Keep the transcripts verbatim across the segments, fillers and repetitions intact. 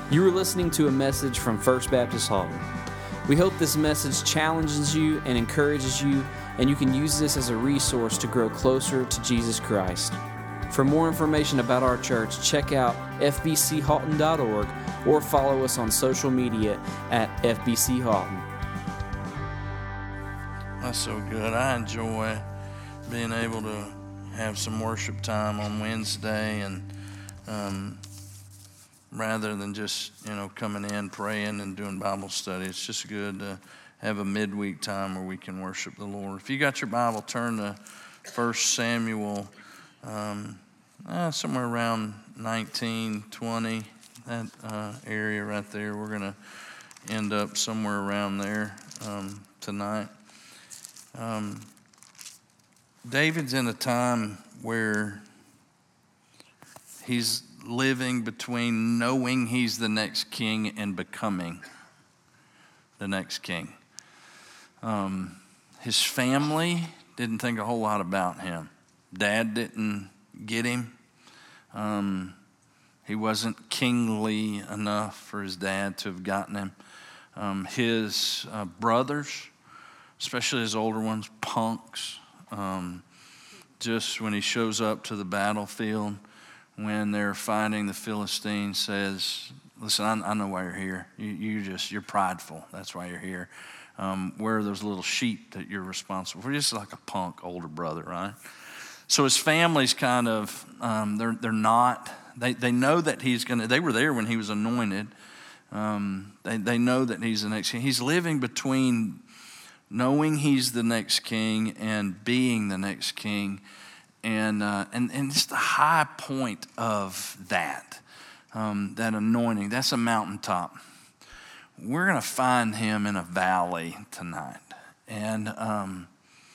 You are listening to a message from First Baptist Halton. We hope this message challenges you and encourages you, and you can use this as a resource to grow closer to Jesus Christ. For more information about our church, check out f b c halton dot org or follow us on social media at F B C Halton. That's so good. I enjoy being able to have some worship time on Wednesday, and um, rather than just, you know, coming in, praying, and doing Bible study, it's just good to have a midweek time where we can worship the Lord. If you got your Bible, turn to First Samuel, um, uh, somewhere around nineteen, twenty, that uh, area right there. We're going to end up somewhere around there um, tonight. Um, David's in a time where he's living between knowing he's the next king and becoming the next king. Um, his family didn't think a whole lot about him. Dad didn't get him. Um, he wasn't kingly enough for his dad to have gotten him. Um, his uh, brothers, especially his older ones, punks. Um, just when he shows up to the battlefield, when they're fighting the Philistines, says, listen, I, I know why you're here. You, you just, you're prideful. That's why you're here. Um, where are those little sheep that you're responsible for? You're just like a punk older brother, right? So his family's kind of, um, they're they're not, they, they know that he's going to, they were there when he was anointed. Um, they, they know that he's the next king. He's living between knowing he's the next king and being the next king. And, uh, and and it's the high point of that, um, that anointing. That's a mountaintop. We're going to find him in a valley tonight. And, um,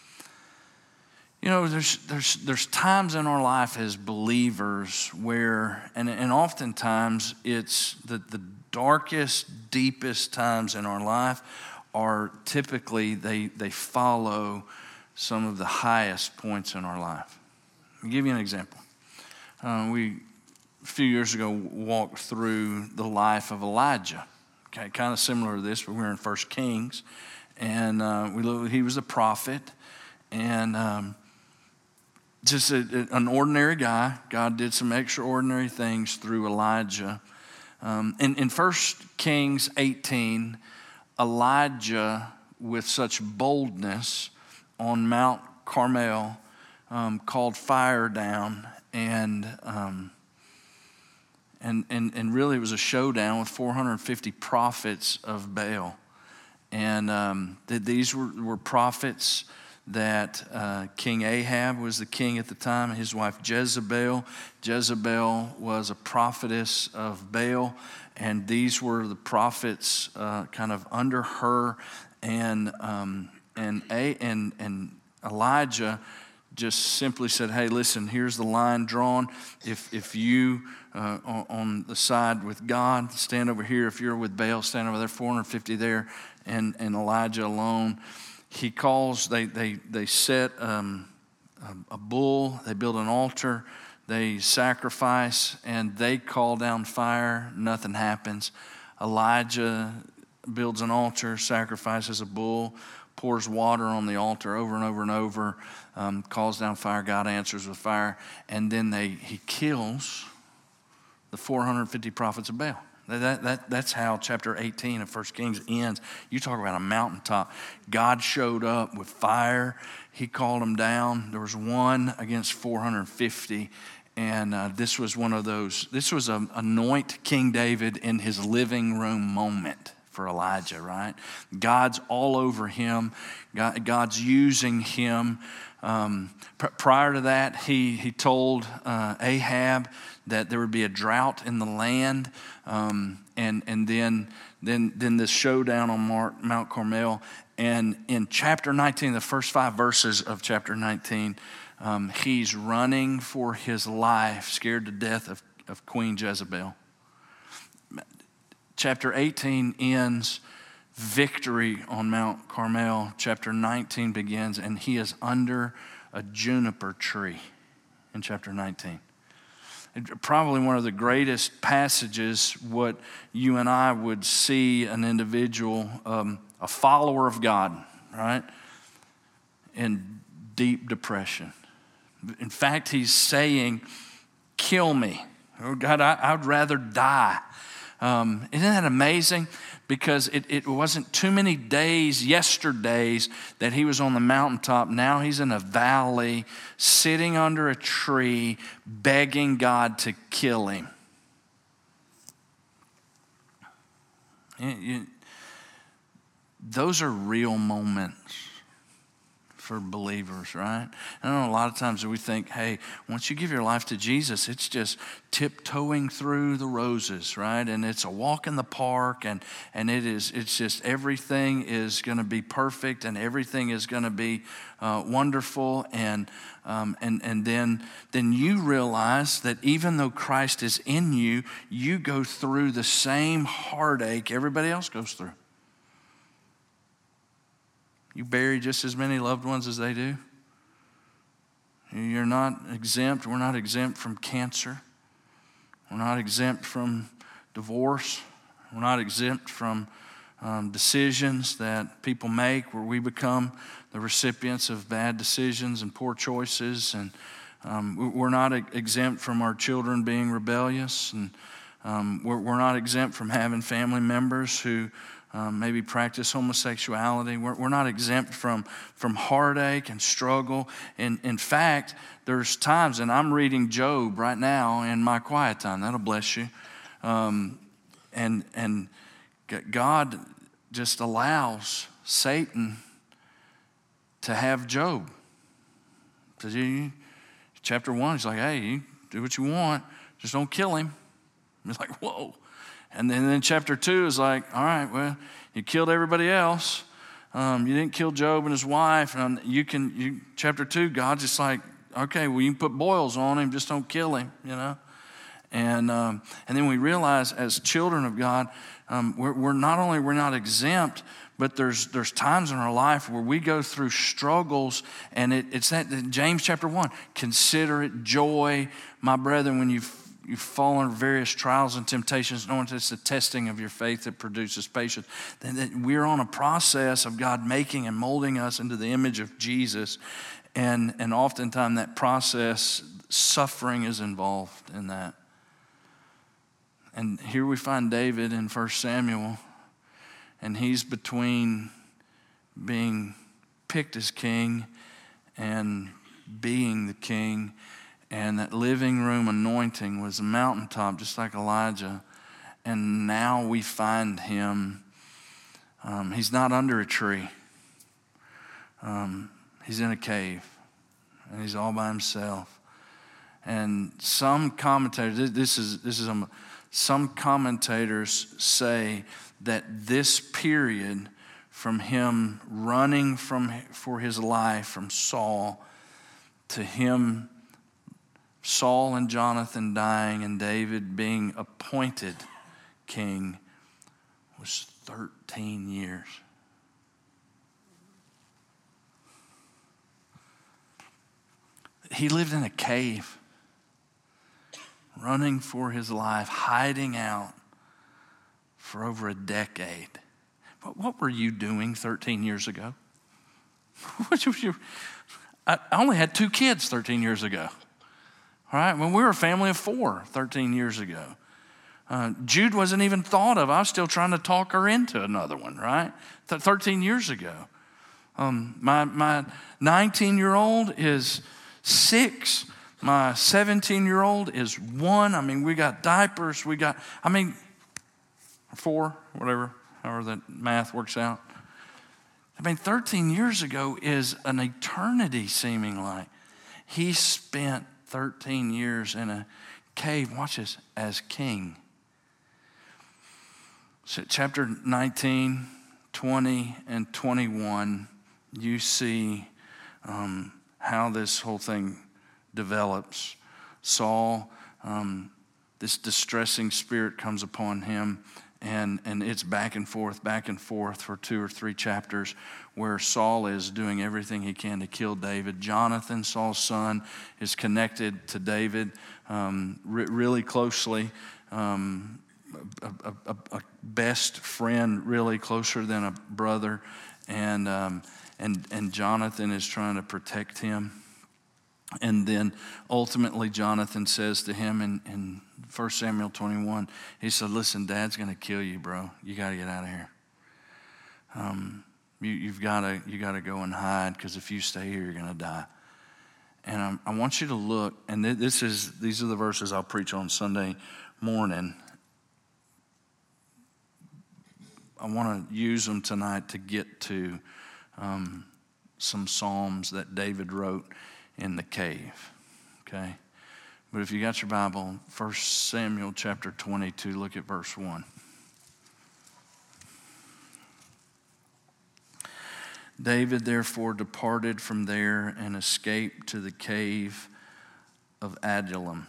you know, there's there's there's times in our life as believers where, and, and oftentimes it's the, the darkest, deepest times in our life are typically, they, they follow some of the highest points in our life. I'll give you an example. Uh, we, a few years ago, walked through the life of Elijah. Okay, kind of similar to this, but we were in First Kings, and uh, we looked, he was a prophet, and um, just a, an ordinary guy. God did some extraordinary things through Elijah. Um, in, in First Kings eighteen, Elijah, with such boldness on Mount Carmel, Um, called fire down, and um, and and and really it was a showdown with four hundred fifty prophets of Baal, and um, th- these were, were prophets that uh, King Ahab was the king at the time. His wife Jezebel, Jezebel was a prophetess of Baal, and these were the prophets uh, kind of under her, and um, and a and and Elijah just simply said, hey, listen, here's the line drawn. If if you uh, on, on the side with God, stand over here. If you're with Baal, stand over there. four hundred fifty there, and, and Elijah alone. He calls, they they they set um, a, a bull. They build an altar. They sacrifice, and they call down fire. Nothing happens. Elijah builds an altar, sacrifices a bull, pours water on the altar over and over and over, um, calls down fire. God answers with fire, and then they he kills the four hundred fifty prophets of Baal. That, that, that's how chapter eighteen of First Kings ends. You talk about a mountaintop. God showed up with fire. He called them down. There was one against four hundred fifty, and uh, this was one of those. This was an anoint King David in his living room moment for Elijah, right? God's all over him. God, God's using him. Um, pr- prior to that, he he told uh, Ahab that there would be a drought in the land, um, and and then then then this showdown on Mount, Mount Carmel. And in chapter nineteen, the first five verses of chapter nineteen, um, he's running for his life, scared to death of, of Queen Jezebel. Chapter eighteen ends victory on Mount Carmel. Chapter nineteen begins, and he is under a juniper tree in chapter nineteen. probably one of the greatest passages, what you and I would see an individual, um, a follower of God, right, in deep depression. In fact, he's saying, kill me. Oh, God, I, I would rather die. Um, isn't that amazing? Because it, it wasn't too many days, yesterdays, that he was on the mountaintop. Now he's in a valley, sitting under a tree, begging God to kill him. You, you, those are real moments for believers, right? I know a lot of times we think, hey, once you give your life to Jesus, it's just tiptoeing through the roses, right? And it's a walk in the park, and and it is it's just everything is going to be perfect, and everything is going to be uh, wonderful, and um, and and then then you realize that even though Christ is in you, you go through the same heartache everybody else goes through. You bury just as many loved ones as they do. You're not exempt. We're not exempt from cancer. We're not exempt from divorce. We're not exempt from um, decisions that people make where we become the recipients of bad decisions and poor choices. And um, we're not exempt from our children being rebellious. And um, we're, we're not exempt from having family members who Um, maybe practice homosexuality. We're, we're not exempt from, from heartache and struggle. And in fact, there's times, and I'm reading Job right now in my quiet time. That'll bless you. Um, and and God just allows Satan to have Job. Because he, chapter one, he's like, hey, you do what you want, just don't kill him. He's like, whoa. And then, then chapter two is like, all right, well, you killed everybody else. Um, you didn't kill Job and his wife. And you can, you, chapter two, God's just like, okay, well, you can put boils on him, just don't kill him, you know. And um, and then we realize as children of God, um, we're, we're not only we're not exempt, but there's there's times in our life where we go through struggles, and it, it's that James chapter one. Consider it joy, my brethren, when you you fall under various trials and temptations, knowing it's the testing of your faith that produces patience. Then that we're on a process of God making and molding us into the image of Jesus, and and oftentimes that process, suffering is involved in that. And here we find David in First Samuel, and he's between being picked as king and being the king. And that living room anointing was a mountaintop, just like Elijah. And now we find him, um, he's not under a tree. Um, he's in a cave, and he's all by himself. And some commentators, this is this is a, some commentators say that this period from him running from for his life from Saul to him, Saul and Jonathan dying and David being appointed king, was thirteen years. He lived in a cave, running for his life, hiding out for over a decade. What, what were you doing thirteen years ago? What was you, I only had two kids thirteen years ago. All right, when we were a family of four thirteen years ago. Uh, Jude wasn't even thought of. I was still trying to talk her into another one, right? Th- thirteen years ago. Um, my my nineteen-year-old is six. My seventeen-year-old is one. I mean, we got diapers. We got, I mean, four, whatever, however that math works out. I mean, thirteen years ago is an eternity seeming like. He spent thirteen years in a cave, watch this, as king. So chapter nineteen, twenty, and twenty-one, you see um, how this whole thing develops. Saul, um, this distressing spirit comes upon him, And, and it's back and forth, back and forth for two or three chapters where Saul is doing everything he can to kill David. Jonathan, Saul's son, is connected to David um, re- really closely. Um, a, a, a best friend, really closer than a brother. And, um, and, and Jonathan is trying to protect him. And then ultimately Jonathan says to him in, in First Samuel twenty-one, he said, listen, Dad's going to kill you, bro. You got to get out of here. Um, you, you've got to you got to go and hide, because if you stay here, you're going to die. And I, I want you to look, and this is these are the verses I'll preach on Sunday morning. I want to use them tonight to get to um, some Psalms that David wrote in the cave, okay? But if you got your Bible, First Samuel chapter twenty-two, look at verse one. David therefore departed from there and escaped to the cave of Adullam.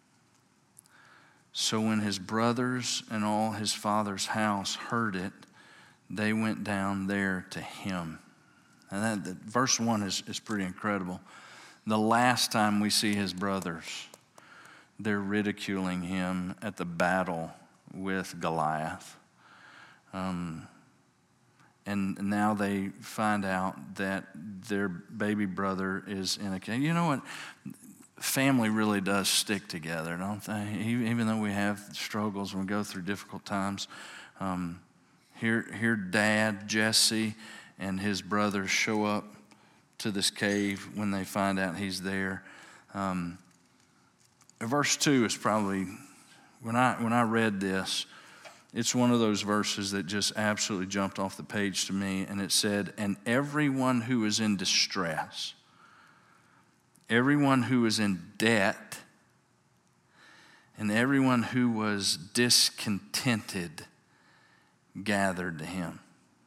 So when his brothers and all his father's house heard it, they went down there to him. And that, that verse one is, is pretty incredible. The last time we see his brothers, they're ridiculing him at the battle with Goliath. Um, and now they find out that their baby brother is in a cave. You know what? Family really does stick together, don't they? Even though we have struggles and we go through difficult times. Um, here, here Dad, Jesse, and his brothers show up to this cave when they find out he's there. Um, verse two is probably, when I when I read this, it's one of those verses that just absolutely jumped off the page to me. And it said, and everyone who is in distress, everyone who is in debt, and everyone who was discontented gathered to him.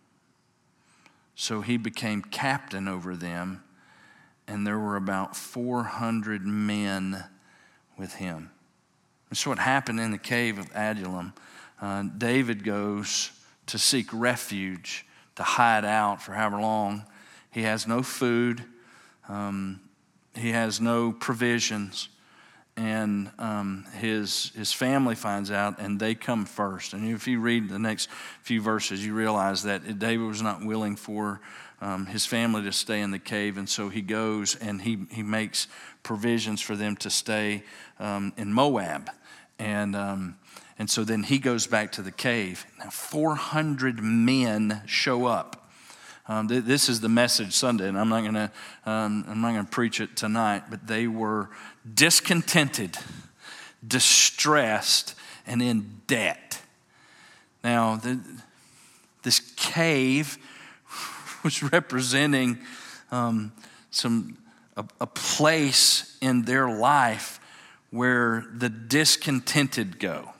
So he became captain over them, and there were about four hundred men with him. That's what happened in the cave of Adullam. Uh, David goes to seek refuge, to hide out for however long. He has no food. Um, he has no provisions. And um, his his family finds out, and they come first. And if you read the next few verses, you realize that David was not willing for um, his family to stay in the cave, and so he goes and he he makes provisions for them to stay um, in Moab, and um, and so then he goes back to the cave. Now, four hundred men show up. Um, th- this is the Message Sunday, and I'm not going to um, I'm not going to preach it tonight. But they were discontented, distressed, and in debt. Now, the, this cave was representing um, some a, a place in their life where the discontented go.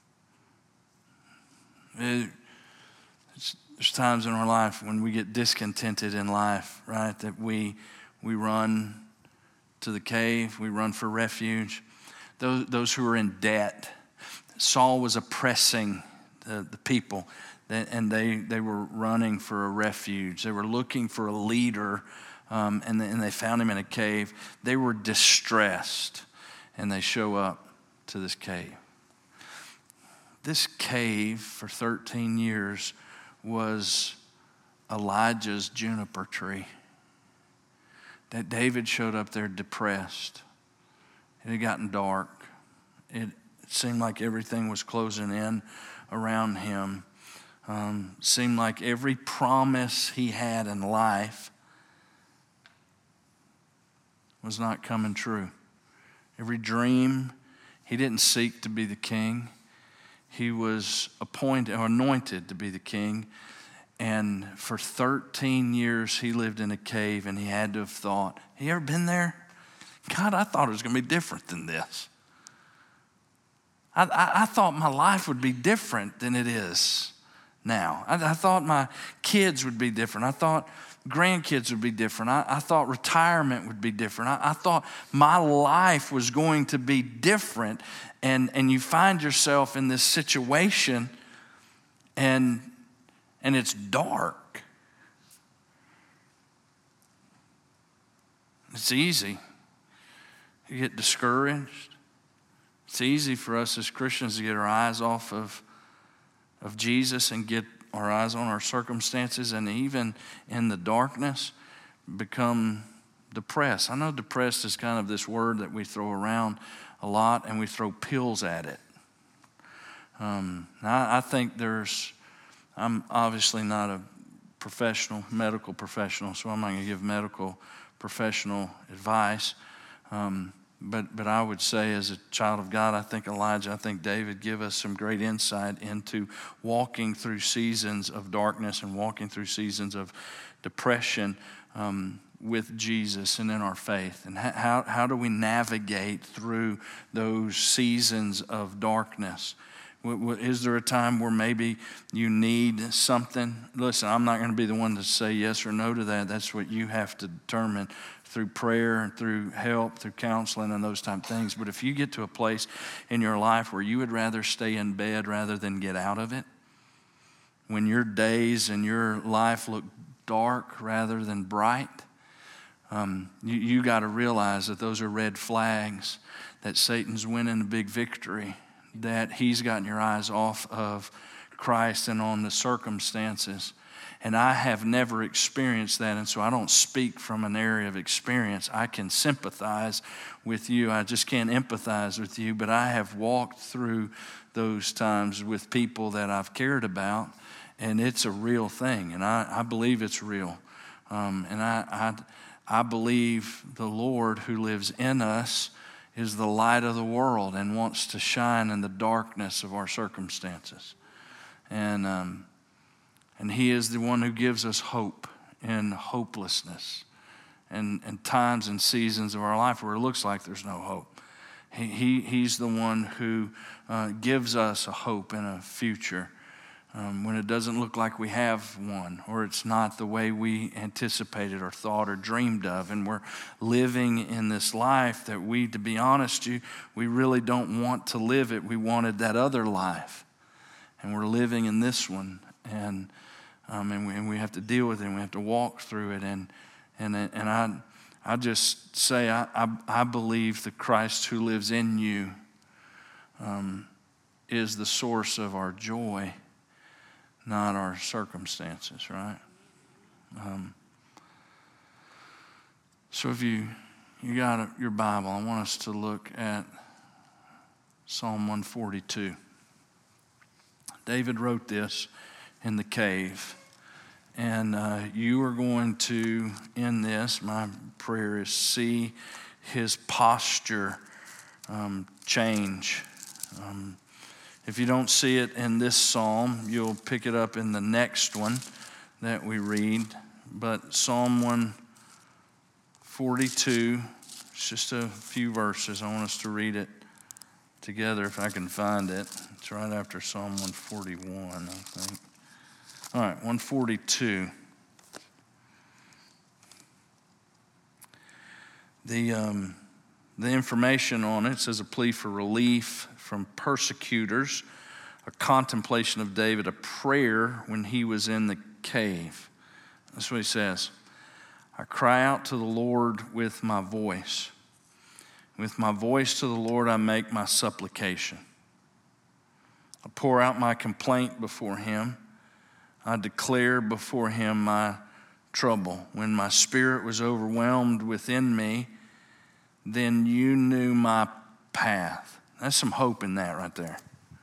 It, There's times in our life when we get discontented in life, right? That we we run to the cave, we run for refuge. Those, those who are in debt, Saul was oppressing the, the people, and they, they were running for a refuge. They were looking for a leader, um, and, they, and they found him in a cave. They were distressed, and they show up to this cave. This cave for thirteen years was Elijah's juniper tree. That David showed up there depressed. It had gotten dark. It seemed like everything was closing in around him. Um, seemed like every promise he had in life was not coming true. Every dream, he didn't seek to be the king. He was appointed or anointed to be the king. And for thirteen years, he lived in a cave, and he had to have thought, have you ever been there? God, I thought it was going to be different than this. I, I, I thought my life would be different than it is now. I, I thought my kids would be different. I thought grandkids would be different. I, I thought retirement would be different. I, I thought my life was going to be different. And, and you find yourself in this situation and, and it's dark. It's easy. You get discouraged. It's easy for us as Christians to get our eyes off of, of Jesus and get our eyes on our circumstances, and even in the darkness become depressed. I know depressed is kind of this word that we throw around a lot, and we throw pills at it. Um, I, I think there's, I'm obviously not a professional, medical professional, so I'm not going to give medical professional advice. Um, but but I would say, as a child of God, I think Elijah, I think David give us some great insight into walking through seasons of darkness and walking through seasons of depression um, with Jesus and in our faith. And how how do we navigate through those seasons of darkness? Is there a time where maybe you need something? Listen, I'm not going to be the one to say yes or no to that. That's what you have to determine through prayer and through help, through counseling and those type of things. But if you get to a place in your life where you would rather stay in bed rather than get out of it, when your days and your life look dark rather than bright, um, you, you got to realize that those are red flags, that Satan's winning a big victory, that he's gotten your eyes off of Christ and on the circumstances. And I have never experienced that, and so I don't speak from an area of experience. I can sympathize with you. I just can't empathize with you, but I have walked through those times with people that I've cared about, and it's a real thing, and I, I believe it's real. Um, and I, I, I believe the Lord who lives in us is the light of the world and wants to shine in the darkness of our circumstances. And um, and he is the one who gives us hope in hopelessness and, and times and seasons of our life where it looks like there's no hope. He, he He's the one who uh, gives us a hope in a future um, when it doesn't look like we have one, or it's not the way we anticipated or thought or dreamed of. And we're living in this life that we, to be honest, you, we really don't want to live it. We wanted that other life. And we're living in this one. And um, and, we, and we have to deal with it, and we have to walk through it. And and and I I just say I I, I believe the Christ who lives in you um, is the source of our joy, not our circumstances, right? Um, so if you you got your Bible, I want us to look at Psalm one forty-two. David wrote this in the cave, and uh, you are going to, in this, my prayer is see his posture um, change. Um, if you don't see it in this psalm, you'll pick it up in the next one that we read. But Psalm one forty-two, it's just a few verses. I want us to read it together if I can find it. It's right after Psalm one forty-one, I think. All right, one forty-two. The um, the information on it says a plea for relief from persecutors, a contemplation of David, a prayer when he was in the cave. That's what he says. I cry out to the Lord with my voice. With my voice to the Lord I make my supplication. I pour out my complaint before him. I declare before him my trouble. When my spirit was overwhelmed within me, then you knew my path. There's some hope in that right there.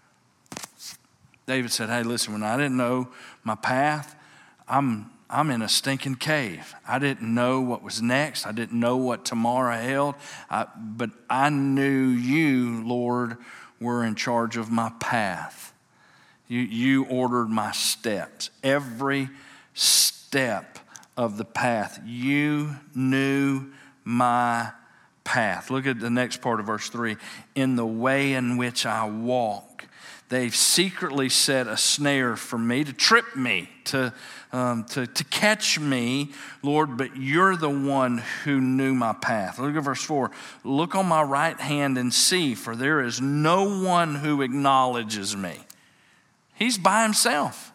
David said, hey, listen, when I didn't know my path, I'm I'm in a stinking cave. I didn't know what was next. I didn't know what tomorrow held. I, but I knew you, Lord, were in charge of my path. You, you ordered my steps. Every step of the path. You knew my path. Look at the next part of verse three. In the way in which I walk, they've secretly set a snare for me to trip me, to, um, to, to catch me, Lord, but you're the one who knew my path. Look at verse four. Look on my right hand and see, for there is no one who acknowledges me. He's by himself.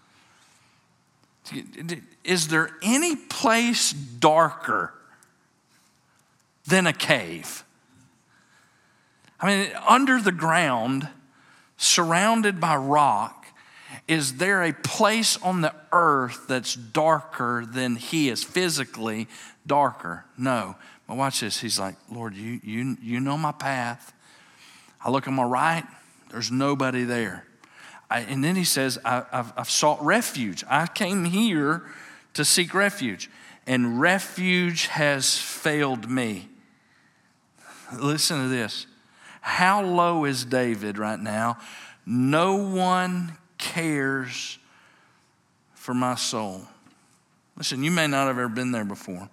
Is there any place darker than a cave? I mean, under the ground, surrounded by rock, is there a place on the earth that's darker than he is, physically darker? No. But watch this. He's like, Lord, you, you, you know my path. I look on my right, there's nobody there. I, and then he says, I, I've, I've sought refuge. I came here to seek refuge, and refuge has failed me. Listen to this. How low is David right now? No one cares for my soul. Listen, you may not have ever been there before.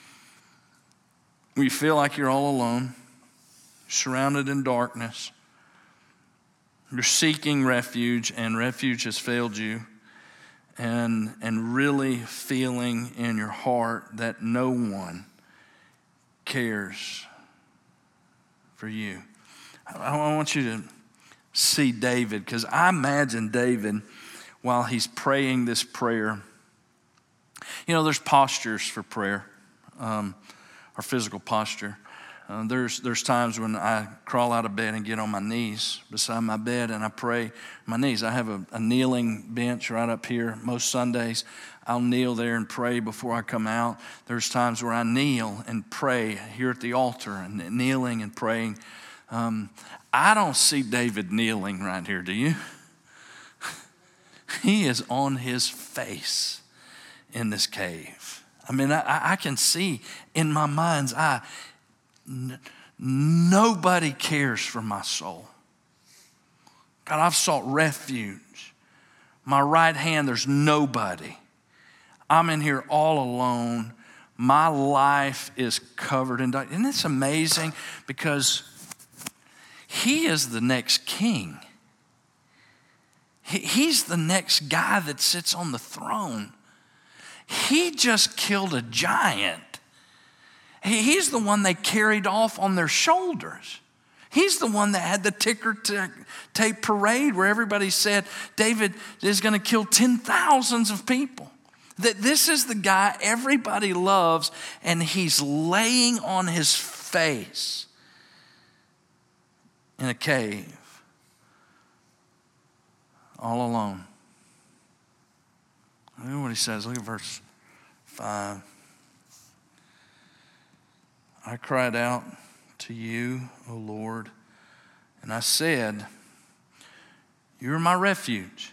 You feel like you're all alone, surrounded in darkness. You're seeking refuge, and refuge has failed you. And, and really feeling in your heart that no one cares for you. I, I want you to see David, because I imagine David, while he's praying this prayer, you know, there's postures for prayer, um, our physical posture. Uh, there's there's times when I crawl out of bed and get on my knees beside my bed and I pray my knees. I have a, a kneeling bench right up here. Most Sundays I'll kneel there and pray before I come out. There's times where I kneel and pray here at the altar and kneeling and praying. Um, I don't see David kneeling right here, do you? He is on his face in this cave. I mean, I, I can see in my mind's eye, n- nobody cares for my soul. God, I've sought refuge. My right hand, there's nobody. I'm in here all alone. My life is covered in darkness. Isn't this amazing? Because he is the next king. He, he's the next guy that sits on the throne. He just killed a giant. He, he's the one they carried off on their shoulders. He's the one that had the ticker tape parade where everybody said David is going to kill ten thousands of people. That this is the guy everybody loves, and he's laying on his face in a cave, all alone. Look at what he says. Look at verse five. I cried out to you, O Lord, and I said, you're my refuge.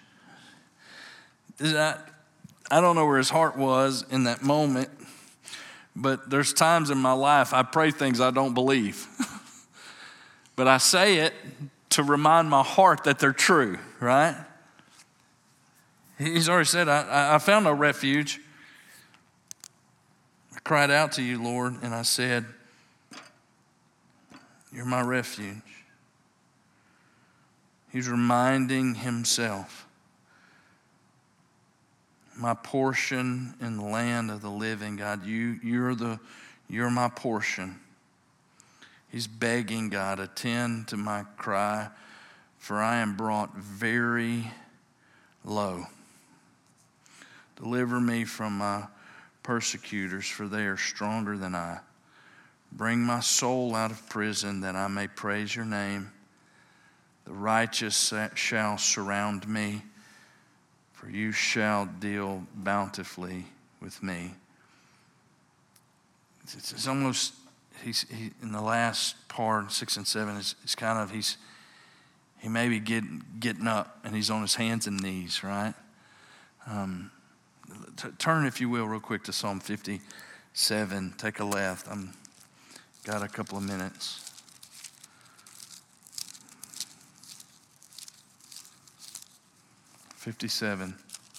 I, I don't know where his heart was in that moment, but there's times in my life I pray things I don't believe. But I say it to remind my heart that they're true, right? He's already said, I, I found no refuge. I cried out to you, Lord, and I said, you're my refuge. He's reminding himself, my portion in the land of the living. God, you, you're, the, you're my portion. He's begging God, attend to my cry, for I am brought very low. Deliver me from my persecutors, for they are stronger than I. Bring my soul out of prison, that I may praise your name. The righteous shall surround me, for you shall deal bountifully with me. It's, it's almost, he's he, in the last part, six and seven, it's, it's kind of, he's he may be getting, getting up, and he's on his hands and knees, right? Um, t- turn, if you will, real quick to Psalm fifty-seven. Take a left. I'm got a couple of minutes. fifty-seven.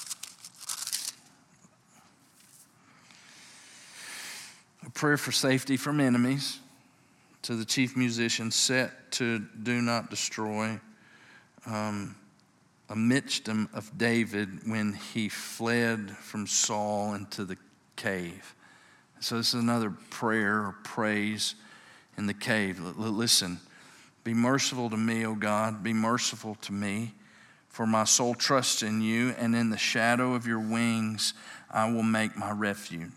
A prayer for safety from enemies. To the chief musician, set to do not destroy. Um, amidst them of David when he fled from Saul into the cave. So this is another prayer or praise in the cave. L- listen, be merciful to me, O God. Be merciful to me, For my soul trusts in you, and in the shadow of your wings I will make my refuge.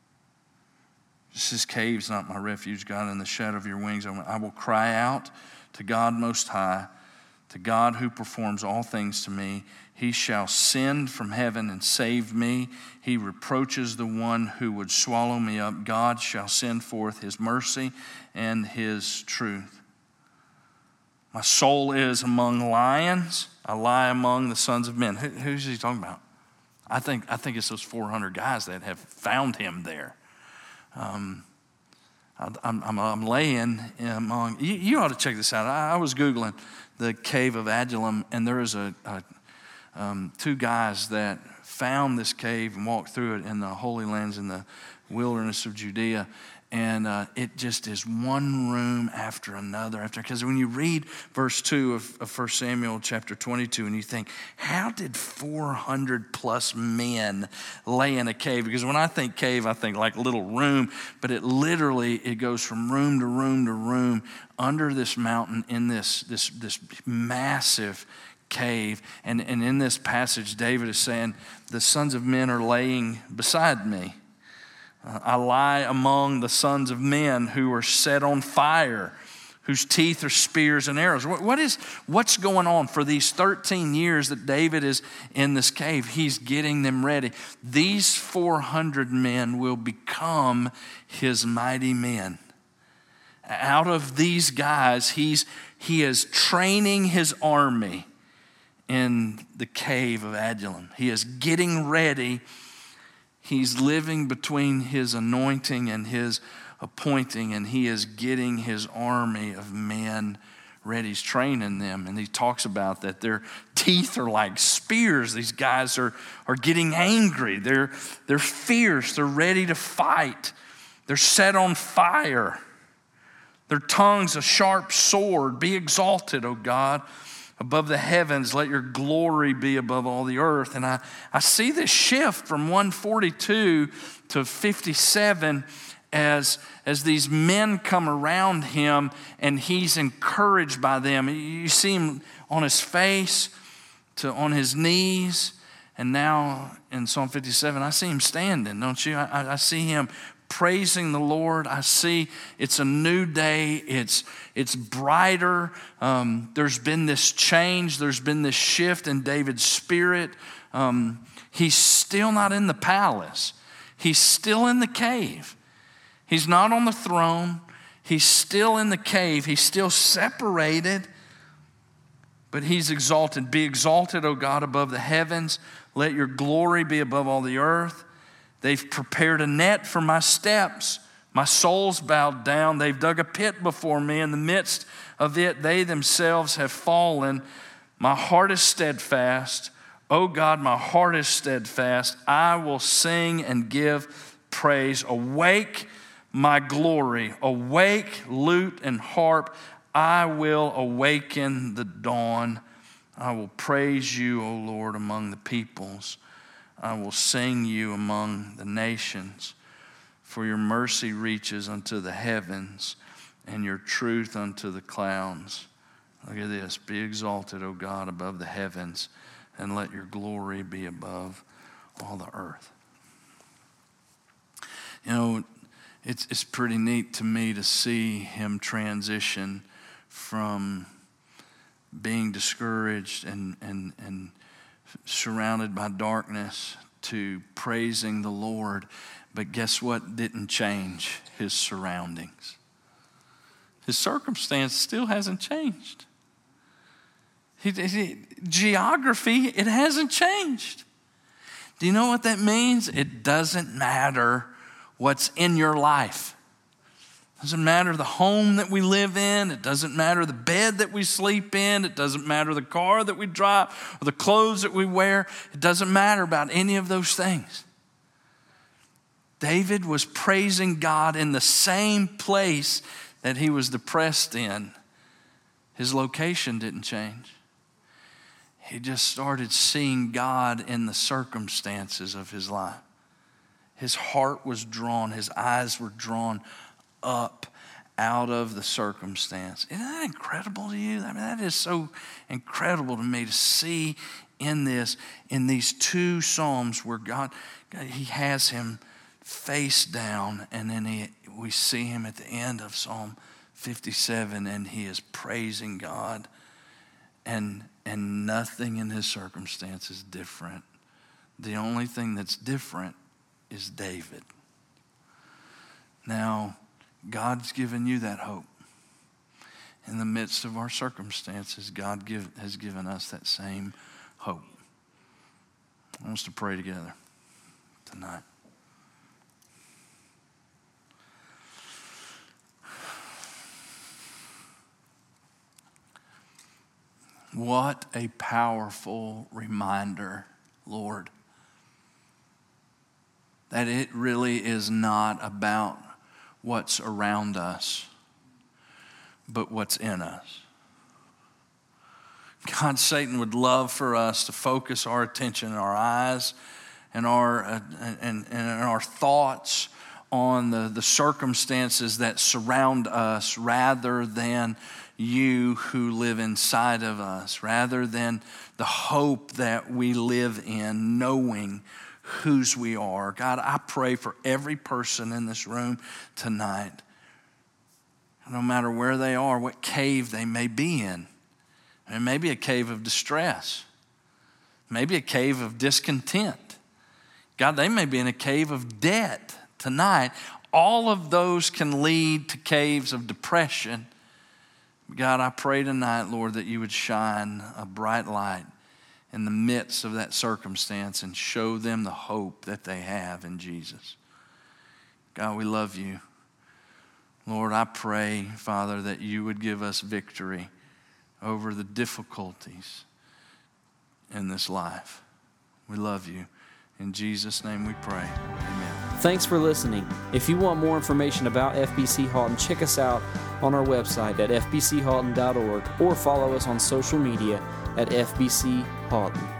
This cave's not my refuge, God. In the shadow of your wings I will cry out to God Most High, to God who performs all things to me. He shall send from heaven and save me. He reproaches the one who would swallow me up. God shall send forth his mercy and his truth. My soul is among lions. I lie among the sons of men. Who, who's he talking about? I think I think it's those four hundred guys that have found him there. Um, I, I'm, I'm, I'm laying among. You, you ought to check this out. I, I was Googling the cave of Adullam, and there is a, a um, two guys that found this cave and walked through it in the Holy Lands in the wilderness of Judea. And uh, it just is one room after another. After Because when you read verse two of, of First Samuel chapter twenty-two, and you think, how did four hundred plus men lay in a cave? Because when I think cave, I think like a little room. But it literally, it goes from room to room to room under this mountain in this, this, this massive cave. And, and in this passage, David is saying, the sons of men are laying beside me. Uh, I lie among the sons of men who are set on fire, whose teeth are spears and arrows. What, what is, what's going on for these thirteen years that David is in this cave? He's getting them ready. These four hundred men will become his mighty men. Out of these guys, he's, he is training his army in the cave of Adullam. He is getting ready. He's living between his anointing and his appointing, and he is getting his army of men ready. He's training them, and he talks about that their teeth are like spears. These guys are, are getting angry. They're, they're fierce. They're ready to fight. They're set on fire. Their tongue's a sharp sword. Be exalted, O God, above the heavens. Let your glory be above all the earth. And I, I see this shift from one forty-two to fifty-seven as, as these men come around him and he's encouraged by them. You see him on his face to on his knees. And now in Psalm fifty-seven, I see him standing, don't you? I, I see him praising the Lord. I see it's a new day. It's it's brighter. Um, there's been this change. There's been this shift in David's spirit. Um, he's still not in the palace. He's still in the cave. He's not on the throne. He's still in the cave. He's still separated, but he's exalted. Be exalted, O God, above the heavens. Let your glory be above all the earth. They've prepared a net for my steps. My soul's bowed down. They've dug a pit before me. In the midst of it, they themselves have fallen. My heart is steadfast. Oh God, my heart is steadfast. I will sing and give praise. Awake, my glory. Awake, lute and harp. I will awaken the dawn. I will praise you, O Lord, among the peoples. I will sing you among the nations, for your mercy reaches unto the heavens and your truth unto the clouds. Look at this. Be exalted, O God, above the heavens, and let your glory be above all the earth. You know, it's, it's pretty neat to me to see him transition from being discouraged and, and, and surrounded by darkness to praising the Lord. But guess what didn't change his surroundings? His circumstance still hasn't changed. He, he, geography, it hasn't changed. Do you know what that means? It doesn't matter what's in your life. It doesn't matter the home that we live in. It doesn't matter the bed that we sleep in. It doesn't matter the car that we drive or the clothes that we wear. It doesn't matter about any of those things. David was praising God in the same place that he was depressed in. His location didn't change. He just started seeing God in the circumstances of his life. His heart was drawn, his eyes were drawn up out of the circumstance. Isn't that incredible to you? I mean, that is so incredible to me to see in this, in these two Psalms where God, God he has him face down, and then he, we see him at the end of Psalm fifty-seven, and he is praising God, and and nothing in his circumstance is different. The only thing that's different is David. Now, God's given you that hope. In the midst of our circumstances, God give, has given us that same hope. I want us to pray together tonight. What a powerful reminder, Lord, that it really is not about what's around us, but what's in us. God, Satan would love for us to focus our attention, our eyes, and our uh, and, and our thoughts on the, the circumstances that surround us rather than you who live inside of us, rather than the hope that we live in, knowing whose we are. God, I pray for every person in this room tonight, no matter where they are, what cave they may be in. And maybe a cave of distress, maybe a cave of discontent. God, they may be in a cave of debt tonight. All of those can lead to caves of depression. God, I pray tonight, Lord, that you would shine a bright light in the midst of that circumstance and show them the hope that they have in Jesus. God, we love you. Lord, I pray, Father, that you would give us victory over the difficulties in this life. We love you. In Jesus' name we pray. Amen. Thanks for listening. If you want more information about F B C Halton, check us out on our website at f b c halton dot org or follow us on social media at F B C Halton.